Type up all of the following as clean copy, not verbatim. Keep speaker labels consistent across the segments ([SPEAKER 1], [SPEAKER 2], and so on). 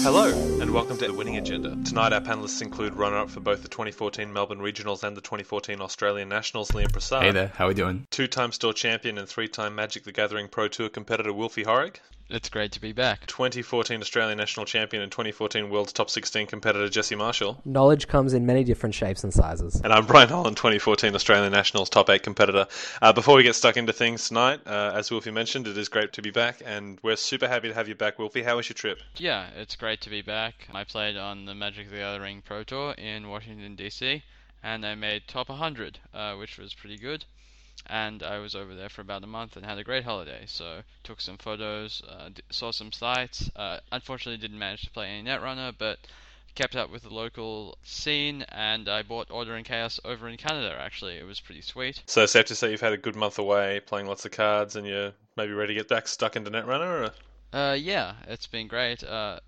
[SPEAKER 1] Hello, and welcome to The Winning Agenda. Tonight our panellists include runner-up for both the 2014 Melbourne Regionals and the 2014 Australian Nationals, Liam Prasad.
[SPEAKER 2] Hey there, how are we doing?
[SPEAKER 1] Two-time store champion and three-time Magic the Gathering Pro Tour competitor Wilfie Horrig.
[SPEAKER 3] It's great to be back.
[SPEAKER 1] 2014 Australian National Champion and 2014 World's Top 16 competitor Jesse Marshall.
[SPEAKER 4] Knowledge comes in many different shapes and sizes.
[SPEAKER 1] And I'm Brian Holland, 2014 Australian Nationals Top 8 competitor. Before we get stuck into things tonight, as Wilfie mentioned, it is great to be back, and we're super happy to have you back, Wilfie. How was your trip?
[SPEAKER 3] Yeah, it's great to be back. I played on the Magic the Gathering Pro Tour in Washington, D.C., and I made top 100, which was pretty good. And I was over there for about a month and had a great holiday. So took some photos, saw some sites. Unfortunately, didn't manage to play any Netrunner, but kept up with the local scene. And I bought Order and Chaos over in Canada. Actually, it was pretty sweet.
[SPEAKER 1] So safe to say you've had a good month away, playing lots of cards, and you're maybe ready to get back stuck into Netrunner? Or?
[SPEAKER 3] Yeah, it's been great.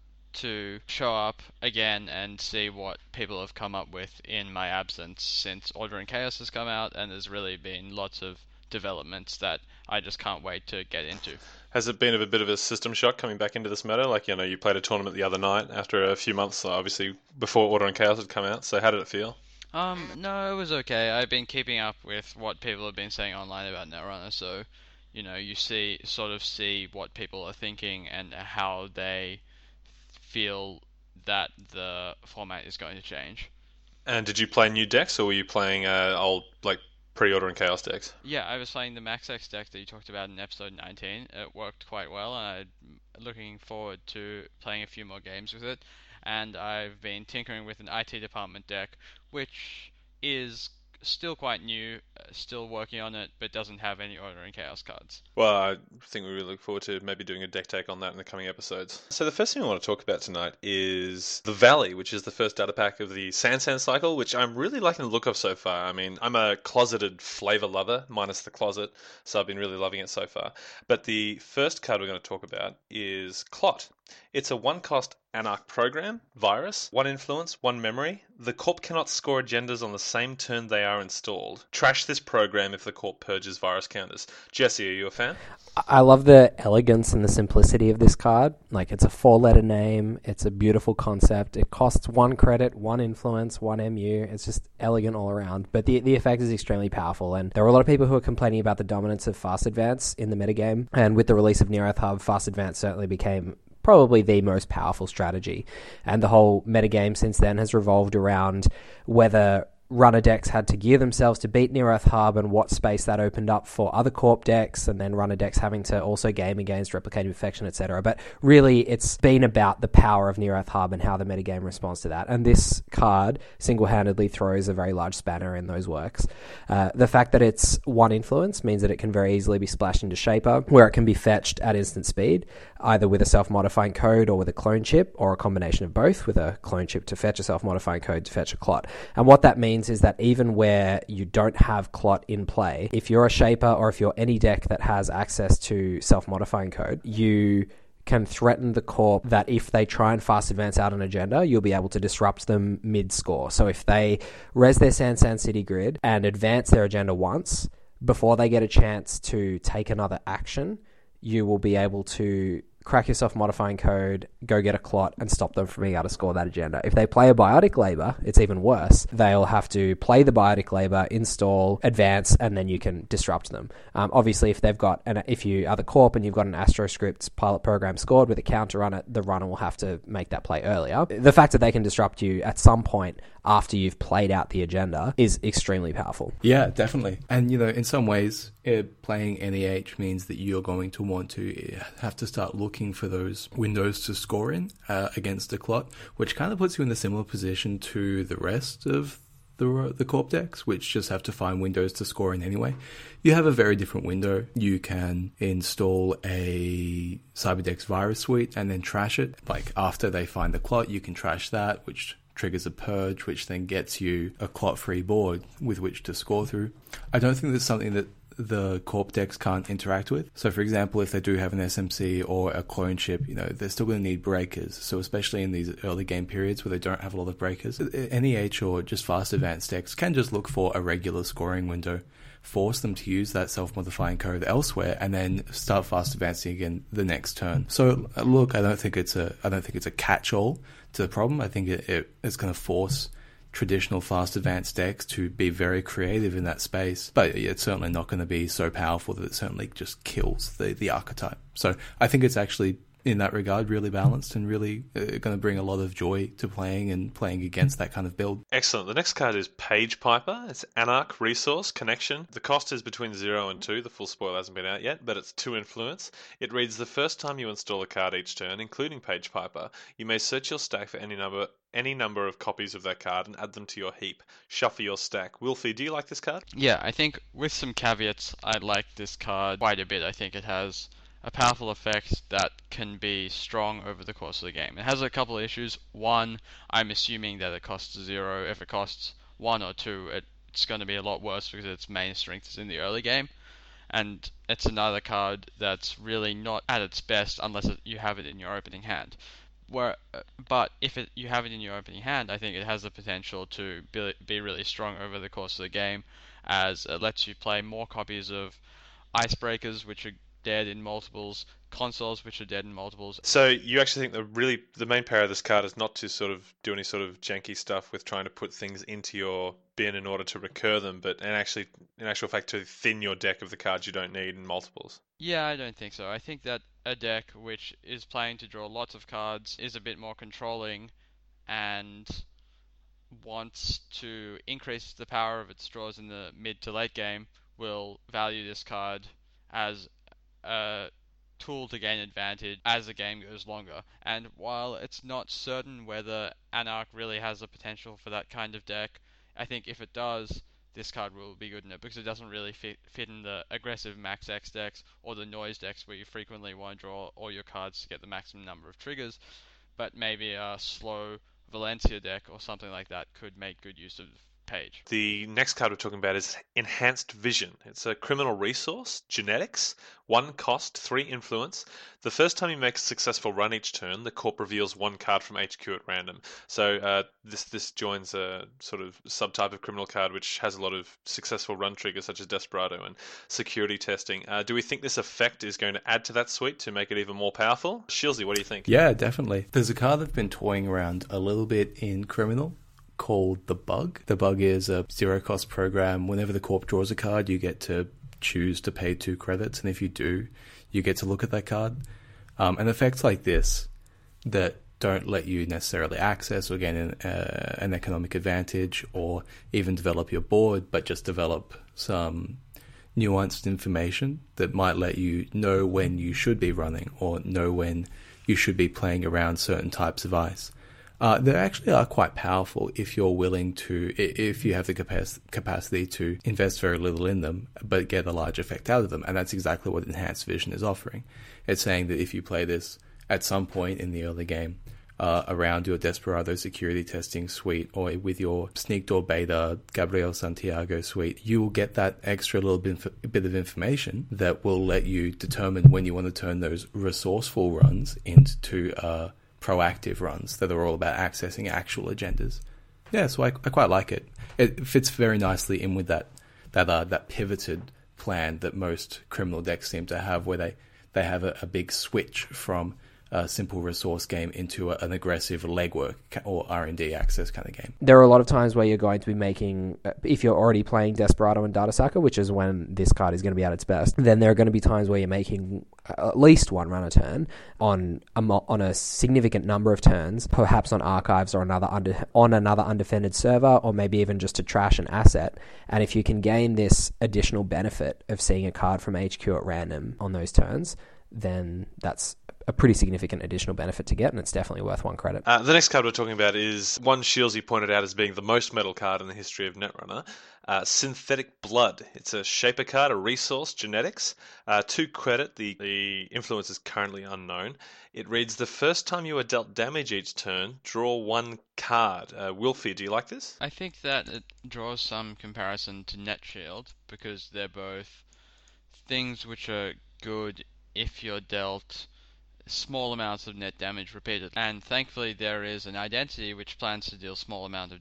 [SPEAKER 3] To show up again and see what people have come up with in my absence since Order and Chaos has come out, and there's really been lots of developments that I just can't wait to get into.
[SPEAKER 1] Has it been a bit of a system shock coming back into this meta? Like, you played a tournament the other night after a few months, obviously, before Order and Chaos had come out, so how did it feel?
[SPEAKER 3] No, it was okay. I've been keeping up with what people have been saying online about Netrunner, so, you see what people are thinking and how they feel that the format is going to change.
[SPEAKER 1] And did you play new decks, or were you playing old, pre-Order and Chaos decks?
[SPEAKER 3] Yeah, I was playing the Max X deck that you talked about in episode 19. It worked quite well, and I'm looking forward to playing a few more games with it. And I've been tinkering with an IT department deck, which is still quite new, still working on it, but doesn't have any Order and Chaos cards.
[SPEAKER 1] Well, I think we really look forward to maybe doing a deck take on that in the coming episodes. So the first thing I want to talk about tonight is the Valley, which is the first data pack of the Sansan cycle, which I'm really liking the look of so far. I mean, I'm a closeted flavor lover, minus the closet, so I've been really loving it so far. But the first card we're going to talk about is Clot. It's a one-cost Anarch program, virus, one influence, one memory. The Corp cannot score agendas on the same turn they are installed. Trash this program if the Corp purges virus counters. Jesse, are you a fan?
[SPEAKER 4] I love the elegance and the simplicity of this card. It's a 4-letter name. It's a beautiful concept. It costs 1 credit, 1 influence, 1 MU. It's just elegant all around. But the effect is extremely powerful. And there are a lot of people who are complaining about the dominance of Fast Advance in the metagame. And with the release of Nearearth Hub, Fast Advance certainly became probably the most powerful strategy. And the whole metagame since then has revolved around whether runner decks had to gear themselves to beat Nearearth Hub and what space that opened up for other Corp decks, and then runner decks having to also game against Replicated Infection, etc. But really, it's been about the power of Nearearth Hub and how the metagame responds to that. And this card single-handedly throws a very large spanner in those works. The fact that it's 1 influence means that it can very easily be splashed into Shaper, where it can be fetched at instant speed, either with a self-modifying code or with a clone chip, or a combination of both, with a clone chip to fetch a self-modifying code to fetch a Clot. And what that means is that even where you don't have Clot in play, if you're a Shaper or if you're any deck that has access to self-modifying code, you can threaten the Corp that if they try and fast advance out an agenda, you'll be able to disrupt them mid-score. So if they res their Sansan City grid and advance their agenda once, before they get a chance to take another action, you will be able to crack your self-modifying code, go get a Clot, and stop them from being able to score that agenda. If they play a Biotic Labor, it's even worse. They'll have to play the Biotic Labor, install, advance, and then you can disrupt them. Obviously, if you are the Corp and you've got an AstroScript pilot program scored with a counter on it, the runner will have to make that play earlier. The fact that they can disrupt you at some point after you've played out the agenda is extremely powerful.
[SPEAKER 2] Yeah, definitely. And, in some ways, playing NEH means that you're going to want to have to start looking for those windows to score in against the Clot, which kind of puts you in a similar position to the rest of the Corp decks, which just have to find windows to score in anyway. You have a very different window. You can install a Cyberdex virus suite and then trash it. After they find the Clot, you can trash that, which triggers a purge, which then gets you a Clot-free board with which to score through. I don't think that's something that the Corp decks can't interact with. So for example, if they do have an SMC or a clone chip, they're still going to need breakers. So especially in these early game periods where they don't have a lot of breakers, NEH or just fast advanced decks can just look for a regular scoring window force them to use that self-modifying code elsewhere and then start fast advancing again the next turn. So look, I don't think it's a catch-all to the problem. I think it's going to force traditional fast advanced decks to be very creative in that space, but it's certainly not going to be so powerful that it certainly just kills the archetype. So I think it's actually, in that regard, really balanced and really going to bring a lot of joy to playing against that kind of build.
[SPEAKER 1] Excellent. The next card is Page Piper. It's Anarch Resource Connection. The cost is between 0 and 2. The full spoil hasn't been out yet, but it's 2 influence. It reads, the first time you install a card each turn, including Page Piper, you may search your stack for any number of copies of that card and add them to your heap. Shuffle your stack. Wilfie, do you like this card?
[SPEAKER 3] Yeah, I think with some caveats, I like this card quite a bit. I think it has a powerful effect that can be strong over the course of the game. It has a couple of issues. One, I'm assuming that it costs 0. If it costs 1 or 2, it's going to be a lot worse because its main strength is in the early game. And it's another card that's really not at its best unless you have it in your opening hand. But if you have it in your opening hand, I think it has the potential to be really strong over the course of the game, as it lets you play more copies of Icebreakers, which are dead in multiples, consoles which are dead in multiples.
[SPEAKER 1] So you actually think the main power of this card is not to sort of do any sort of janky stuff with trying to put things into your bin in order to recur them, but in actual fact to thin your deck of the cards you don't need in multiples?
[SPEAKER 3] Yeah, I don't think so. I think that a deck which is playing to draw lots of cards is a bit more controlling and wants to increase the power of its draws in the mid to late game will value this card as a tool to gain advantage as the game goes longer. And while it's not certain whether Anarch really has the potential for that kind of deck, I think if it does, this card will be good in it, because it doesn't really fit in the aggressive max X decks or the noise decks where you frequently want to draw all your cards to get the maximum number of triggers, but maybe a slow Valencia deck or something like that could make good use of Page.
[SPEAKER 1] The next card we're talking about is Enhanced Vision. It's a criminal resource, genetics, 1 cost, 3 influence. The first time you make a successful run each turn, the corp reveals 1 card from HQ at random. So this joins a sort of subtype of criminal card which has a lot of successful run triggers such as Desperado and security testing. Do we think this effect is going to add to that suite to make it even more powerful? Shilzy, what do you think?
[SPEAKER 2] Yeah, definitely. There's a card I've been toying around a little bit in criminal called The Bug. The Bug is a zero-cost program. Whenever the corp draws a card, you get to choose to pay 2 credits, and if you do, you get to look at that card. And effects like this that don't let you necessarily access or gain an economic advantage or even develop your board, but just develop some nuanced information that might let you know when you should be running or know when you should be playing around certain types of ice. They actually are quite powerful if you're willing to, if you have the capacity to invest very little in them, but get a large effect out of them. And that's exactly what Enhanced Vision is offering. It's saying that if you play this at some point in the early game, around your Desperado security testing suite or with your Sneak Door Beta Gabriel Santiago suite, you will get that extra little bit of information that will let you determine when you want to turn those resourceful runs into proactive runs that are all about accessing actual agendas. Yeah, so I quite like it. It fits very nicely in with that pivoted plan that most criminal decks seem to have, where they have a big switch from a simple resource game into an aggressive legwork or R&D access kind of game.
[SPEAKER 4] There are a lot of times where you're going to be making, if you're already playing Desperado and Data Sucker, which is when this card is going to be at its best, then there are going to be times where you're making at least 1 run a turn on a significant number of turns, perhaps on archives or on another undefended server, or maybe even just to trash an asset. And if you can gain this additional benefit of seeing a card from HQ at random on those turns, then that's a pretty significant additional benefit to get, and it's definitely worth 1 credit.
[SPEAKER 1] The next card we're talking about is one Shieldsy pointed out as being the most metal card in the history of Netrunner, Synthetic Blood. It's a shaper card, a resource, genetics, 2 credit. The influence is currently unknown. It reads, the first time you are dealt damage each turn, draw 1 card. Wilfie, do you like this?
[SPEAKER 3] I think that it draws some comparison to Net Shield, because they're both things which are good if you're dealt small amounts of net damage repeated. And thankfully there is an identity which plans to deal small amounts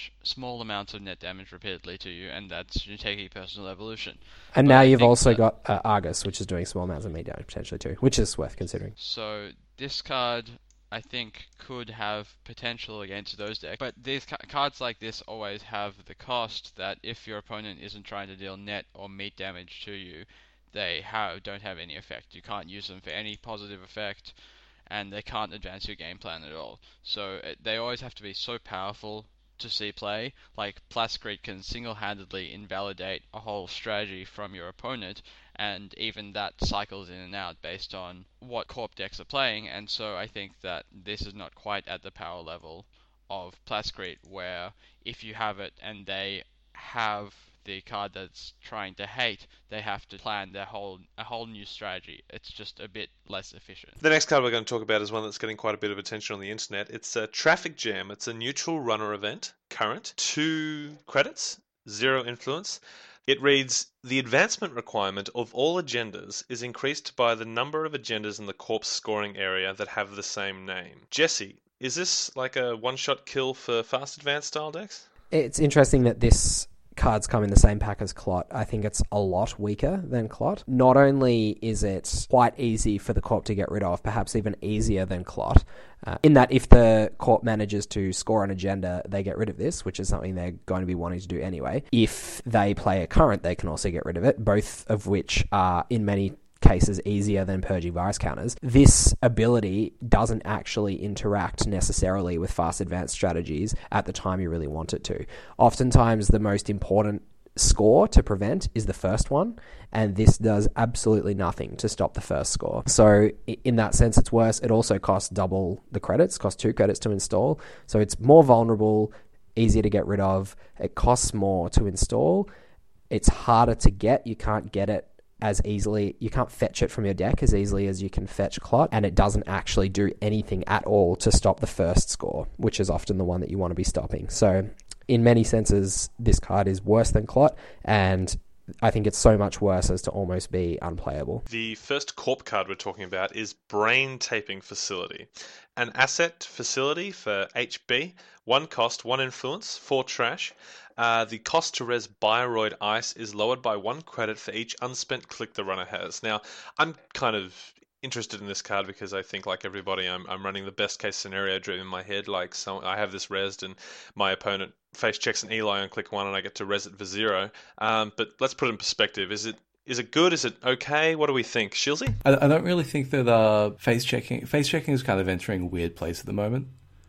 [SPEAKER 3] of net damage repeatedly to you, and that's Jinteki Personal Evolution.
[SPEAKER 4] And
[SPEAKER 3] But
[SPEAKER 4] now
[SPEAKER 3] I
[SPEAKER 4] you've
[SPEAKER 3] think
[SPEAKER 4] also
[SPEAKER 3] that-
[SPEAKER 4] got Argus, which is doing small amounts of meat damage potentially too, which is worth considering.
[SPEAKER 3] So this card, I think, could have potential against those decks. But these cards like this always have the cost that if your opponent isn't trying to deal net or meat damage to you, they don't have any effect. You can't use them for any positive effect, and they can't advance your game plan at all. So they always have to be so powerful to see play. Like Plascrete can single-handedly invalidate a whole strategy from your opponent, and even that cycles in and out based on what corp decks are playing. And so I think that this is not quite at the power level of Plascrete, where if you have it and they have the card that's trying to hate, they have to plan a whole new strategy. It's just a bit less efficient.
[SPEAKER 1] The next card we're going to talk about is one that's getting quite a bit of attention on the internet. It's a Traffic Jam. It's a neutral runner event, current, 2 credits, 0 influence. It reads, the advancement requirement of all agendas is increased by the number of agendas in the corpse scoring area that have the same name. Jesse, is this like a one-shot kill for fast advance style decks?
[SPEAKER 4] It's interesting that this cards come in the same pack as Clot. I think it's a lot weaker than Clot. Not only is it quite easy for the Corp to get rid of, perhaps even easier than Clot, in that if the Corp manages to score an agenda, they get rid of this, which is something they're going to be wanting to do anyway. If they play a current, they can also get rid of it, both of which are, in many cases, easier than purging virus counters. This ability doesn't actually interact necessarily with fast advanced strategies at the time you really want it to. Oftentimes the most important score to prevent is the first one, and this does absolutely nothing to stop the first score. So in that sense it's worse. It also costs double the credits, costs 2 credits to install, so it's more vulnerable, easier to get rid of, it costs more to install, it's harder to get, you can't get it as easily, you can't fetch it from your deck as easily as you can fetch Clot, and it doesn't actually do anything at all to stop the first score, which is often the one that you want to be stopping. So in many senses, this card is worse than Clot, and I think it's so much worse as to almost be unplayable.
[SPEAKER 1] The first corp card we're talking about is Brain Taping Facility. An asset facility for HB, 1 cost, 1 influence, 4 trash. The cost to res Bioroid Ice is lowered by 1 credit for each unspent click the runner has. Now, I'm kind of interested in this card because I think, like everybody, I'm running the best case scenario dream in my head. Like, so I have this resed and my opponent face checks an Eli on click 1 and I get to res it for 0. But let's put it in perspective. Is it good? Is it okay? What do we think? Shilzy?
[SPEAKER 2] I don't really think that face checking is kind of entering a weird place at the moment.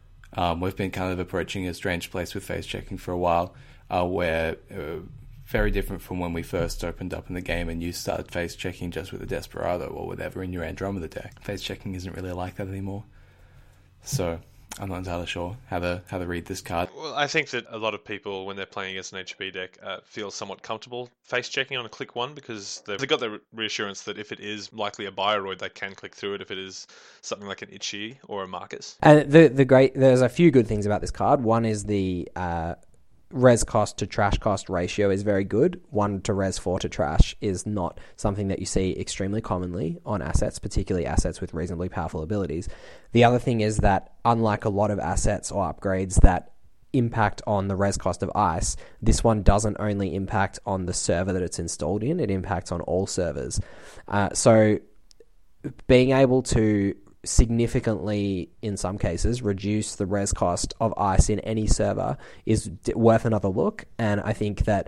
[SPEAKER 2] We've been kind of approaching a strange place with face checking for a while, where very different from when we first opened up in the game and you started face checking just with a Desperado or whatever in your Andromeda deck. Face checking isn't really like that anymore. So I'm not entirely sure how to read this card.
[SPEAKER 1] Well, I think that a lot of people, when they're playing against an HB deck, feel somewhat comfortable face checking on a click 1 because they've got the reassurance that if it is likely a Bioroid, they can click through it if it is something like an Itchy or a Marcus.
[SPEAKER 4] And there's a few good things about this card. One is the res cost to trash cost ratio is very good. 1 to res, 4 to trash is not something that you see extremely commonly on assets, particularly assets with reasonably powerful abilities. The other thing is that unlike a lot of assets or upgrades that impact on the res cost of ice, this one doesn't only impact on the server that it's installed in, it impacts on all servers. So being able to significantly, in some cases, reduce the res cost of ice in any server is worth another look. And I think that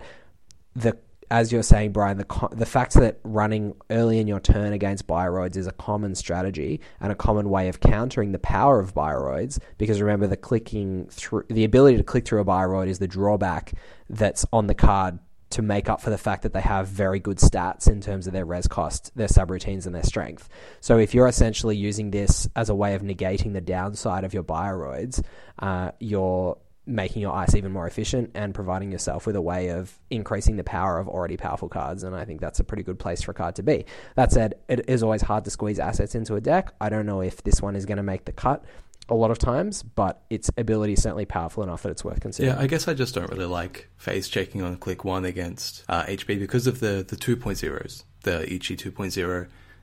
[SPEAKER 4] as you're saying, Brian, the fact that running early in your turn against Bioroids is a common strategy and a common way of countering the power of Bioroids, because remember, the ability to click through a Bioroid is the drawback that's on the card to make up for the fact that they have very good stats in terms of their res cost, their subroutines, and their strength. So if you're essentially using this as a way of negating the downside of your Bioroids, you're making your ice even more efficient and providing yourself with a way of increasing the power of already powerful cards, and I think that's a pretty good place for a card to be. That said, it is always hard to squeeze assets into a deck. I don't know if this one is going to make the cut a lot of times, but its ability is certainly powerful enough that it's worth considering.
[SPEAKER 2] Yeah, I guess I just don't really like face checking on click 1 against HB because of the 2.0s, the Ichi 2.0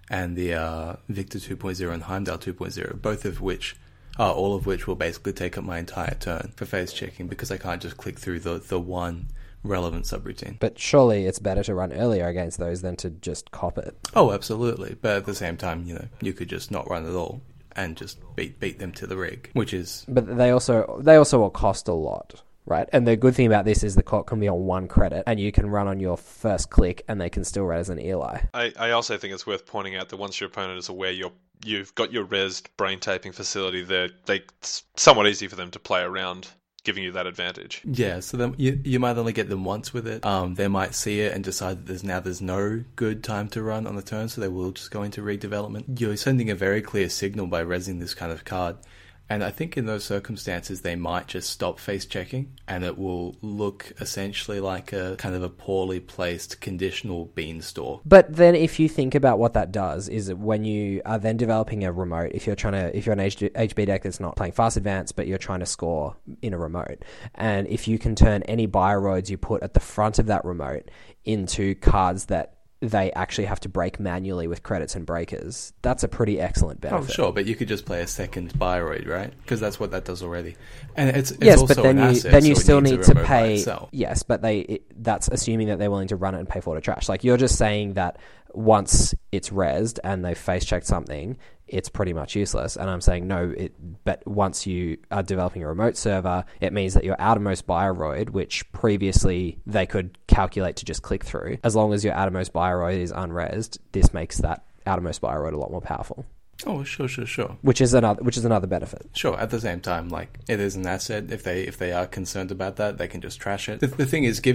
[SPEAKER 2] and the Victor 2.0 and Heimdall 2.0, both of which, all of which will basically take up my entire turn for phase checking because I can't just click through the one relevant subroutine.
[SPEAKER 4] But surely it's better to run earlier against those than to just cop it.
[SPEAKER 2] Oh, absolutely. But at the same time, you could just not run at all and just beat them to the rig, which is...
[SPEAKER 4] But they also will cost a lot, right? And the good thing about this is the clock can be on 1 credit, and you can run on your first click, and they can still res an Eli.
[SPEAKER 1] I also think it's worth pointing out that once your opponent is aware you've got your resed brain taping facility there, it's somewhat easy for them to play around, giving you that advantage.
[SPEAKER 2] Yeah, so then you might only get them once with it. They might see it and decide that there's no good time to run on the turn, so they will just go into redevelopment. You're sending a very clear signal by resing this kind of card. And I think in those circumstances, they might just stop face checking, and it will look essentially like a kind of a poorly placed conditional beanstalk.
[SPEAKER 4] But then if you think about what that does, is that when you are then developing a remote, if you're an HB deck that's not playing fast advance, but you're trying to score in a remote, and if you can turn any Bioroids you put at the front of that remote into cards that they actually have to break manually with credits and breakers, that's a pretty excellent benefit.
[SPEAKER 2] Oh, sure, but you could just play a second Bioroid, right? Because that's what that does already. And it's
[SPEAKER 4] yes,
[SPEAKER 2] also
[SPEAKER 4] but then
[SPEAKER 2] an
[SPEAKER 4] you
[SPEAKER 2] asset,
[SPEAKER 4] then you
[SPEAKER 2] so it
[SPEAKER 4] still
[SPEAKER 2] needs a
[SPEAKER 4] need to
[SPEAKER 2] remote by
[SPEAKER 4] pay.
[SPEAKER 2] itself.
[SPEAKER 4] Yes, but that's assuming that they're willing to run it and pay for it to trash. Like, you're just saying that once it's resed and they've face checked something, it's pretty much useless. And I'm saying no, but once you are developing a remote server, it means that your outermost Bioroid, which previously they could calculate to just click through, as long as your outermost Bioroid is unresed, this makes that outermost Bioroid a lot more powerful.
[SPEAKER 2] Oh, sure.
[SPEAKER 4] Which is another benefit.
[SPEAKER 2] Sure. At the same time, like, it is an asset. If they are concerned about that, they can just trash it. The thing is,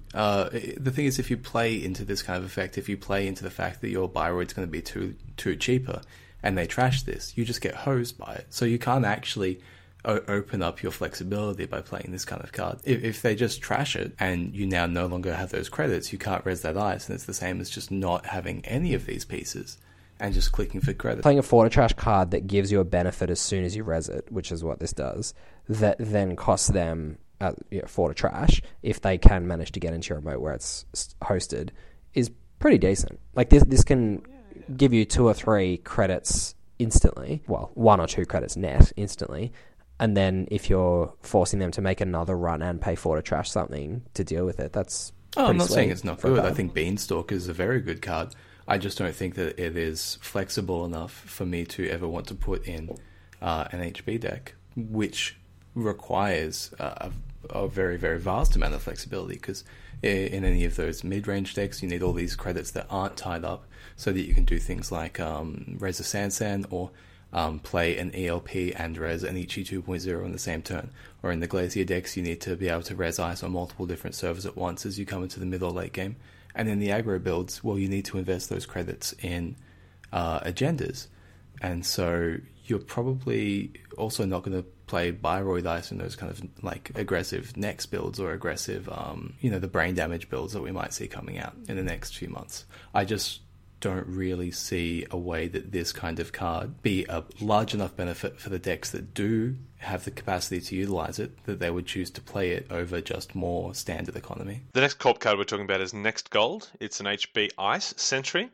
[SPEAKER 2] if you play into this kind of effect, if you play into the fact that your Bioroid's going to be too cheaper, and they trash this, you just get hosed by it. So you can't actually open up your flexibility by playing this kind of card. If they just trash it and you now no longer have those credits, you can't res that ice, and it's the same as just not having any of these pieces and just clicking for credits.
[SPEAKER 4] Playing a for to trash card that gives you a benefit as soon as you res it, which is what this does, that then costs them for to trash, if they can manage to get into your remote where it's hosted, is pretty decent. Like, this can give you 2 or 3 credits instantly, well, 1 or 2 credits net instantly, and then if you're forcing them to make another run and pay for to trash something to deal with it, that's
[SPEAKER 2] I'm not saying it's not good. I think Beanstalk is a very good card. I just don't think that it is flexible enough for me to ever want to put in an HB deck, which requires a very, very vast amount of flexibility, because in any of those mid-range decks, you need all these credits that aren't tied up so that you can do things like res a Sansan, or play an ELP and res an Ichi 2.0 in the same turn. Or in the Glacier decks, you need to be able to res ice on multiple different servers at once as you come into the mid or late game. And in the aggro builds, well, you need to invest those credits in agendas. And so you're probably also not going to play Bioroid Ice in those kind of like aggressive next builds, or aggressive, the brain damage builds that we might see coming out in the next few months. I just don't really see a way that this kind of card be a large enough benefit for the decks that do have the capacity to utilize it, that they would choose to play it over just more standard economy.
[SPEAKER 1] The next corp card we're talking about is Next Gold. It's an HB Ice Sentry.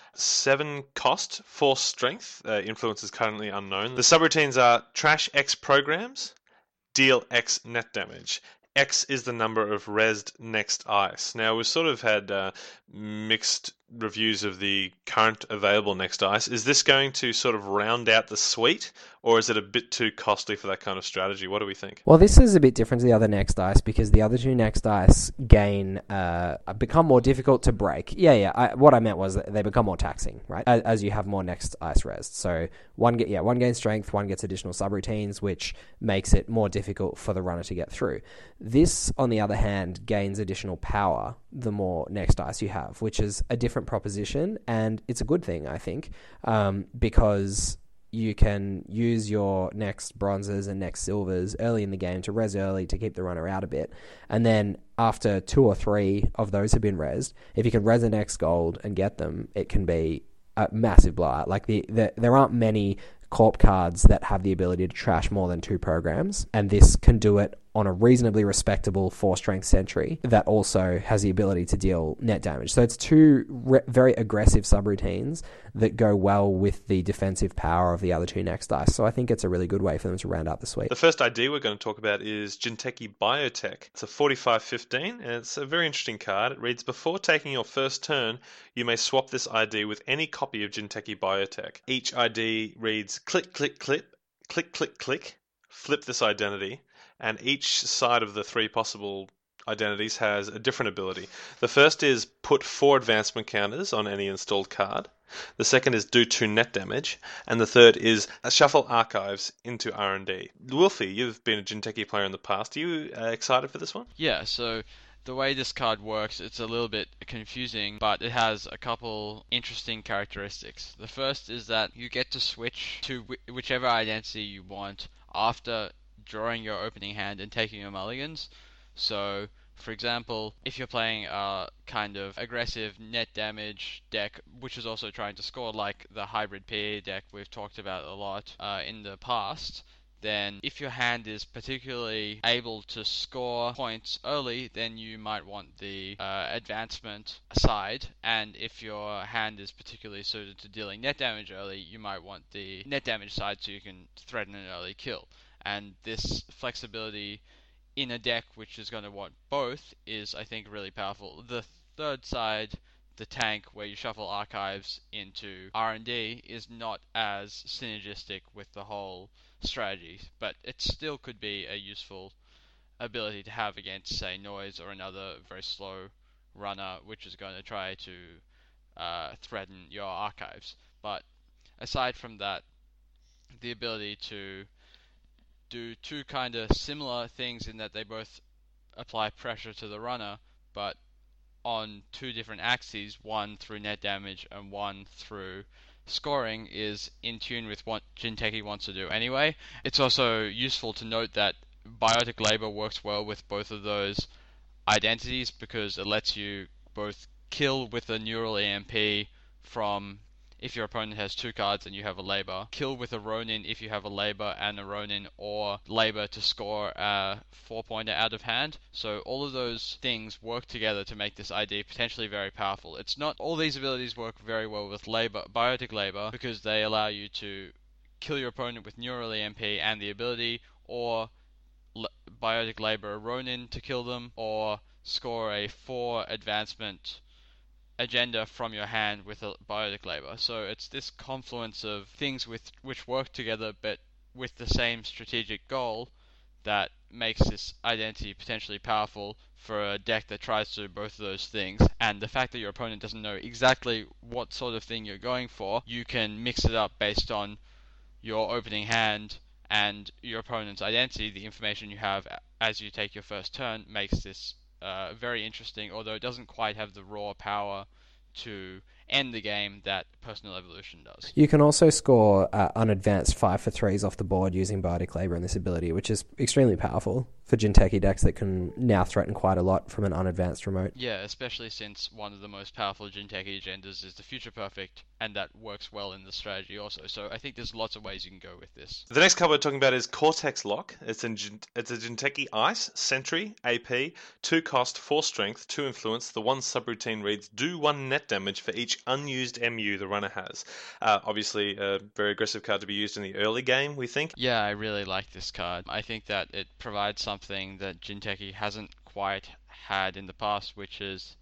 [SPEAKER 1] 7 cost, 4 strength. Influence is currently unknown. The subroutines are trash X programs, deal X net damage. X is the number of resed next ice. Now, we've sort of had mixed reviews of the current available next ice. Is this going to sort of round out the suite, or is it a bit too costly for that kind of strategy? What do we think?
[SPEAKER 4] Well, this is a bit different to the other next ice, because the other 2 next ice become more difficult to break. What I meant was that they become more taxing, right? As you have more next ice res. So one gains strength, one gets additional subroutines, which makes it more difficult for the runner to get through. This, on the other hand, gains additional power the more next ice you have, which is a different proposition, and it's a good thing, I think, because you can use your next bronzes and next silvers early in the game to res early to keep the runner out a bit, and then after 2 or 3 of those have been resed, if you can res a next gold and get them, it can be a massive blowout. Like, there aren't many corp cards that have the ability to trash more than 2 programs, and this can do it on a reasonably respectable 4-strength sentry that also has the ability to deal net damage. So it's two very aggressive subroutines that go well with the defensive power of the other two next dice. So I think it's a really good way for them to round out the suite.
[SPEAKER 1] The first ID we're going to talk about is Jinteki Biotech. It's a 45-15, and it's a very interesting card. It reads, before taking your first turn, you may swap this ID with any copy of Jinteki Biotech. Each ID reads click, click, click, click, click, click, flip this identity, and each side of the three possible identities has a different ability. The first is put 4 advancement counters on any installed card. The second is do 2 net damage, and the third is shuffle archives into R&D. Wolfie, you've been a Jinteki player in the past. Are you excited for this one?
[SPEAKER 3] Yeah, so the way this card works, it's a little bit confusing, but it has a couple interesting characteristics. The first is that you get to switch to whichever identity you want after drawing your opening hand and taking your mulligans. So, for example, if you're playing a kind of aggressive net damage deck, which is also trying to score, like the hybrid PE deck we've talked about a lot in the past, then if your hand is particularly able to score points early, then you might want the advancement side, and if your hand is particularly suited to dealing net damage early, you might want the net damage side so you can threaten an early kill. And this flexibility in a deck which is going to want both is, I think, really powerful. The third side, the tank, where you shuffle archives into R&D, is not as synergistic with the whole strategy, but it still could be a useful ability to have against, say, Noise or another very slow runner which is going to try to threaten your archives. But aside from that, the ability to do two kind of similar things in that they both apply pressure to the runner, but on 2 different axes, one through net damage and one through scoring, is in tune with what Jinteki wants to do anyway. It's also useful to note that Biotic Labor works well with both of those identities because it lets you both kill with a Neural EMP from if your opponent has 2 cards and you have a Labor, kill with a Ronin if you have a Labor and a Ronin, or Labor to score a 4-pointer out of hand. So all of those things work together to make this ID potentially very powerful. It's not all these abilities work very well with Labor, Biotic Labor, because they allow you to kill your opponent with Neural EMP and the ability, or Biotic Labor a Ronin to kill them, or score a 4 advancement agenda from your hand with a Biotic Labor. So it's this confluence of things which work together but with the same strategic goal that makes this identity potentially powerful for a deck that tries to do both of those things. And the fact that your opponent doesn't know exactly what sort of thing you're going for, you can mix it up based on your opening hand and your opponent's identity. The information you have as you take your first turn makes this very interesting, although it doesn't quite have the raw power to end the game that Personal Evolution does.
[SPEAKER 4] You can also score unadvanced 5 for 3s off the board using Biotic Labor and this ability, which is extremely powerful for Jinteki decks that can now threaten quite a lot from an unadvanced remote.
[SPEAKER 3] Yeah, especially since one of the most powerful Jinteki agendas is the Future Perfect, and that works well in the strategy also. So I think there's lots of ways you can go with this.
[SPEAKER 1] The next card we're talking about is Cortex Lock. It's a Jinteki Ice, Sentry, AP, 2 cost, 4 strength, 2 influence. The 1 subroutine reads, do 1 net damage for each unused MU the runner has. Obviously, a very aggressive card to be used in the early game, we think.
[SPEAKER 3] Yeah, I really like this card. I think that it provides something that Jinteki hasn't quite had in the past, which is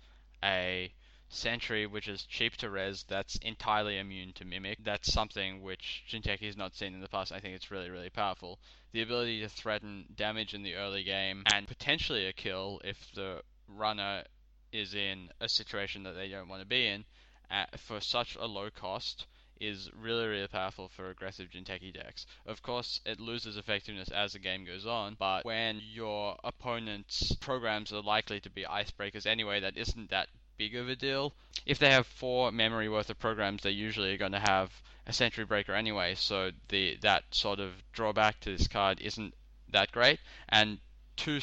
[SPEAKER 3] a Sentry which is cheap to res that's entirely immune to Mimic. That's something which Jinteki has not seen in the past. I think it's really, really powerful. The ability to threaten damage in the early game and potentially a kill if the runner is in a situation that they don't want to be in for such a low cost is really, really powerful for aggressive Jinteki decks. Of course, it loses effectiveness as the game goes on, but when your opponent's programs are likely to be icebreakers anyway, that isn't that big of a deal. If they have 4 memory worth of programs, they usually are going to have a Sentry Breaker anyway, so that sort of drawback to this card isn't that great. And 2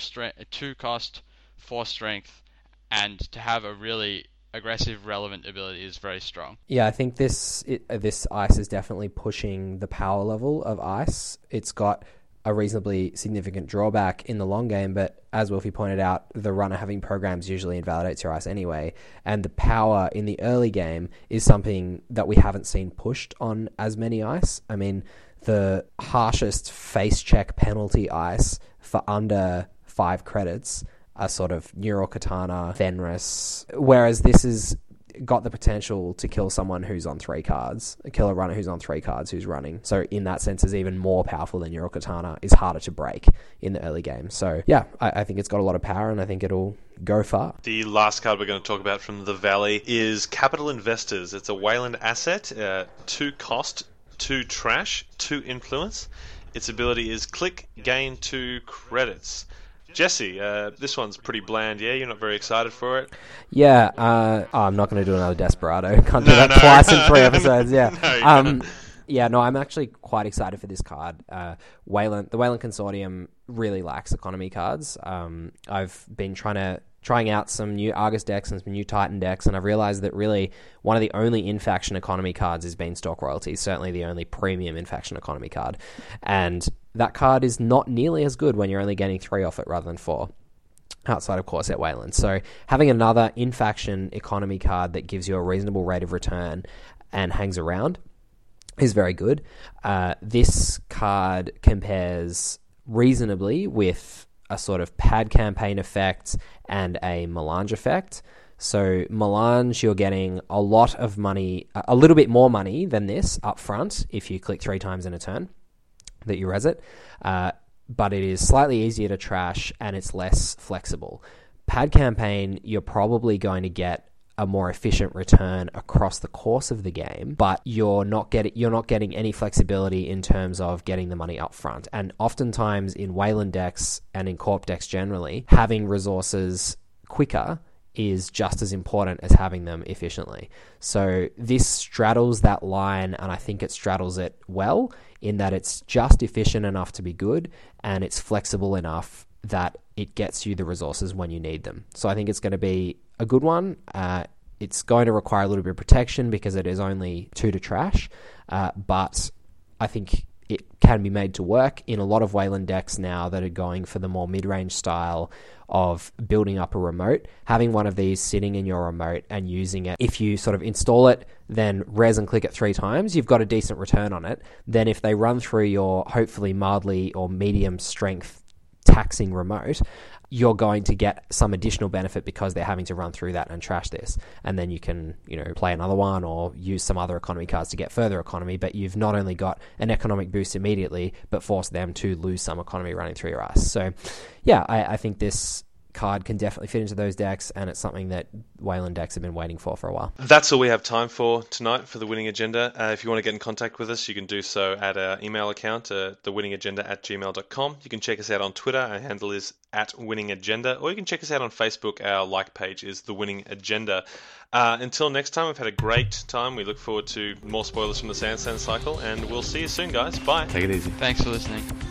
[SPEAKER 3] cost, 4 strength, and to have a really aggressive relevant ability is very strong.
[SPEAKER 4] Yeah, I think this Ice is definitely pushing the power level of Ice. It's got a reasonably significant drawback in the long game, but as Wolfie pointed out, the runner having programs usually invalidates your ice anyway, and the power in the early game is something that we haven't seen pushed on as many ice. I mean, the harshest face check penalty ice for under 5 credits are sort of Neural Katana, Fenris, whereas this has got the potential to kill someone who's on 3 cards, kill a runner who's on 3 cards who's running. So in that sense is even more powerful than Neural Katana, is harder to break in the early game. So yeah, I think it's got a lot of power and I think it'll go far.
[SPEAKER 1] The last card we're going to talk about from the Valley is Capital Investors. It's a Wayland asset, 2 cost, 2 trash, 2 influence. Its ability is click, gain 2 credits. Jesse, this one's pretty bland, yeah? You're not very excited for it?
[SPEAKER 4] Yeah, I'm not going to do another Desperado. Can't do that twice in 3 episodes, yeah. Yeah, no, I'm actually quite excited for this card. The Wayland Consortium really lacks economy cards. I've been trying out some new Argus decks and some new Titan decks, and I've realized that really one of the only in-faction economy cards is Beanstalk Royalty, certainly the only premium in-faction economy card. And that card is not nearly as good when you're only getting 3 off it rather than 4, outside of course at Wayland. So having another in-faction economy card that gives you a reasonable rate of return and hangs around is very good. This card compares reasonably with a sort of pad campaign effect and a melange effect. So melange, you're getting a lot of money, a little bit more money than this up front if you click 3 times in a turn that you res it, but it is slightly easier to trash and it's less flexible. Pad campaign, you're probably going to get a more efficient return across the course of the game, but you're not getting any flexibility in terms of getting the money up front. And oftentimes in Wayland decks and in Corp decks generally, having resources quicker is just as important as having them efficiently. So this straddles that line, and I think it straddles it well in that it's just efficient enough to be good and it's flexible enough that it gets you the resources when you need them. So I think it's going to be a good one. It's going to require a little bit of protection because it is only 2 to trash, but I think it can be made to work in a lot of Wayland decks now that are going for the more mid-range style of building up a remote. Having one of these sitting in your remote and using it, if you sort of install it, then res and click it 3 times, you've got a decent return on it. Then if they run through your hopefully mildly or medium strength taxing remote, you're going to get some additional benefit because they're having to run through that and trash this. And then you can, play another one or use some other economy cards to get further economy, but you've not only got an economic boost immediately, but force them to lose some economy running through your ice. So yeah, I think this card can definitely fit into those decks, and it's something that Wayland decks have been waiting for a while.
[SPEAKER 1] That's all we have time for tonight for The Winning Agenda. If you want to get in contact with us, you can do so at our email account, thewinningagenda@gmail.com. You can check us out on Twitter. Our handle is @winningagenda, or you can check us out on Facebook. Our like page is The Winning Agenda. Until next time, we've had a great time. We look forward to more spoilers from the Sand cycle, and we'll see you soon, guys. Bye.
[SPEAKER 2] Take it easy.
[SPEAKER 3] Thanks for listening.